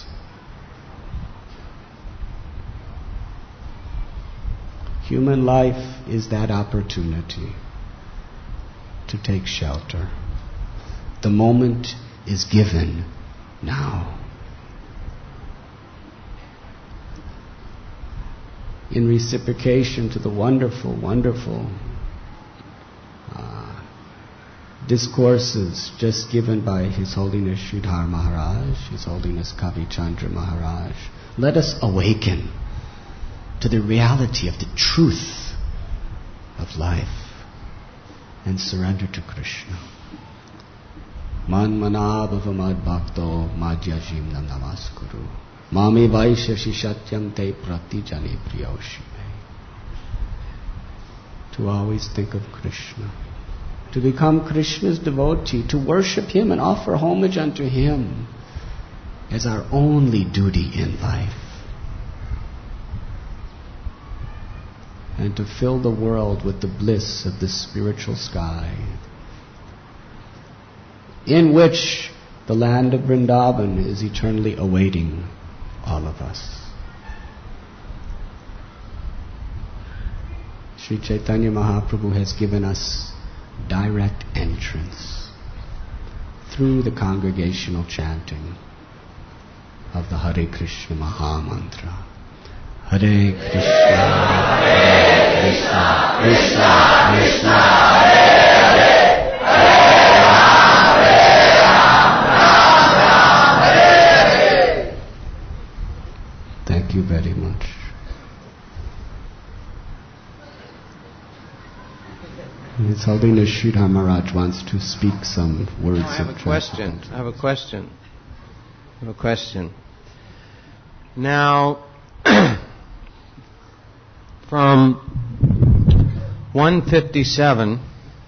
Human life is that opportunity to take shelter. The moment is given now. In reciprocation to the wonderful, wonderful uh, discourses just given by His Holiness Sridhar Maharaj, His Holiness Kavi Chandra Maharaj, let us awaken to the reality of the truth of life and surrender to Krishna. Man manabhava mad bhakto madhyajim nam namaskuru. Mami vaishyashi satyam te prati jani priyoshime. To always think of Krishna. To become Krishna's devotee. To worship Him and offer homage unto Him as our only duty in life. And to fill the world with the bliss of the spiritual sky, in which the land of Vrindavan is eternally awaiting all of us. Sri Chaitanya Mahaprabhu has given us direct entrance through the congregational chanting of the Hare Krishna Maha Mantra. Hare Krishna, Hare Krishna, Krishna Krishna, Hare Hare, Hare Ram, Hare Ram, Ram Ram, Hare Hare. Thank you very much. His Holiness Sridhar Maharaj wants to speak some words no, I have of a question. I have a question. I have a question. Now, from one fifty-seven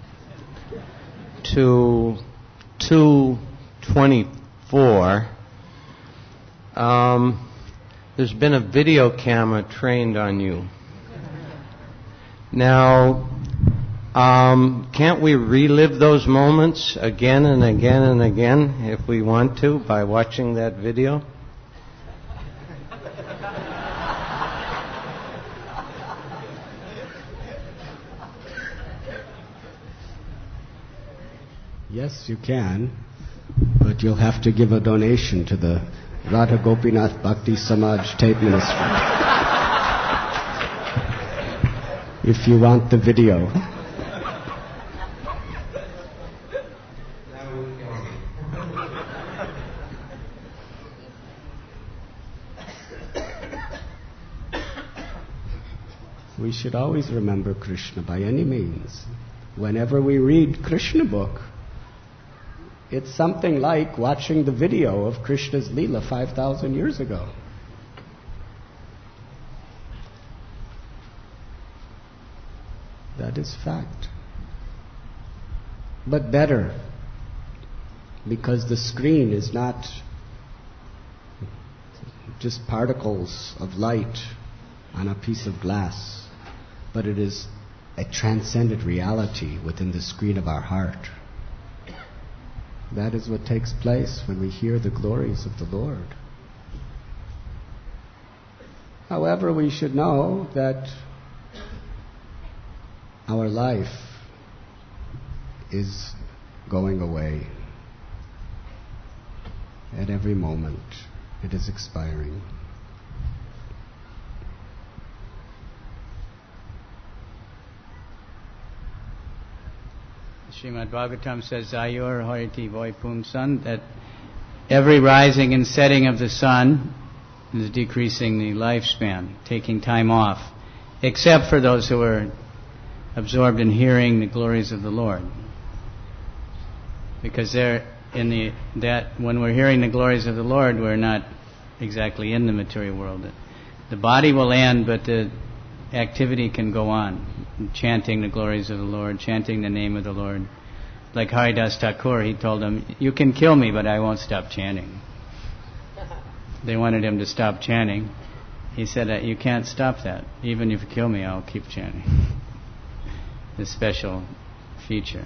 to two twenty-four, um, there's been a video camera trained on you. Now, um, can't we relive those moments again and again and again if we want to by watching that video? Yes, you can, but you'll have to give a donation to the Radha Gopinath Bhakti Samaj Tape Ministry if you want the video. We should always remember Krishna by any means. Whenever we read Krishna book, it's something like watching the video of Krishna's Leela five thousand years ago. That is fact. But better, because the screen is not just particles of light on a piece of glass, but it is a transcendent reality within the screen of our heart. That is what takes place when we hear the glories of the Lord. However, we should know that our life is going away. At every moment, it is expiring. Srimad Bhagavatam says, Ayur Hariti Vaipumsan, that every rising and setting of the sun is decreasing the lifespan, taking time off, except for those who are absorbed in hearing the glories of the Lord. Because they're in the that when we're hearing the glories of the Lord, we're not exactly in the material world. The body will end, but the activity can go on, chanting the glories of the Lord, chanting the name of the Lord. Like Haridas Thakur, he told them, you can kill me, but I won't stop chanting. They wanted him to stop chanting. He said, you can't stop that. Even if you kill me, I'll keep chanting. This special feature.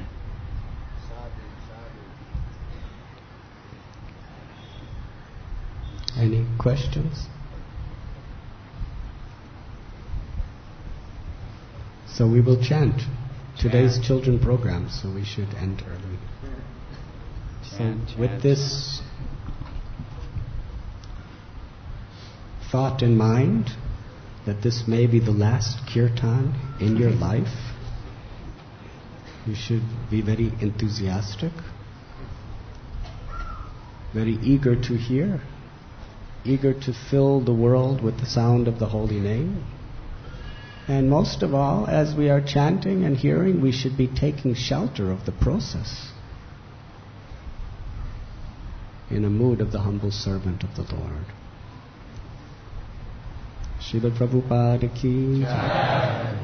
Any questions? So we will chant. Today's children program, so we should end early. Chant, so chant. With this thought in mind, that this may be the last kirtan in your life, you should be very enthusiastic, very eager to hear, eager to fill the world with the sound of the holy name. And most of all, as we are chanting and hearing, we should be taking shelter of the process in a mood of the humble servant of the Lord. Srila Prabhupada ki jai.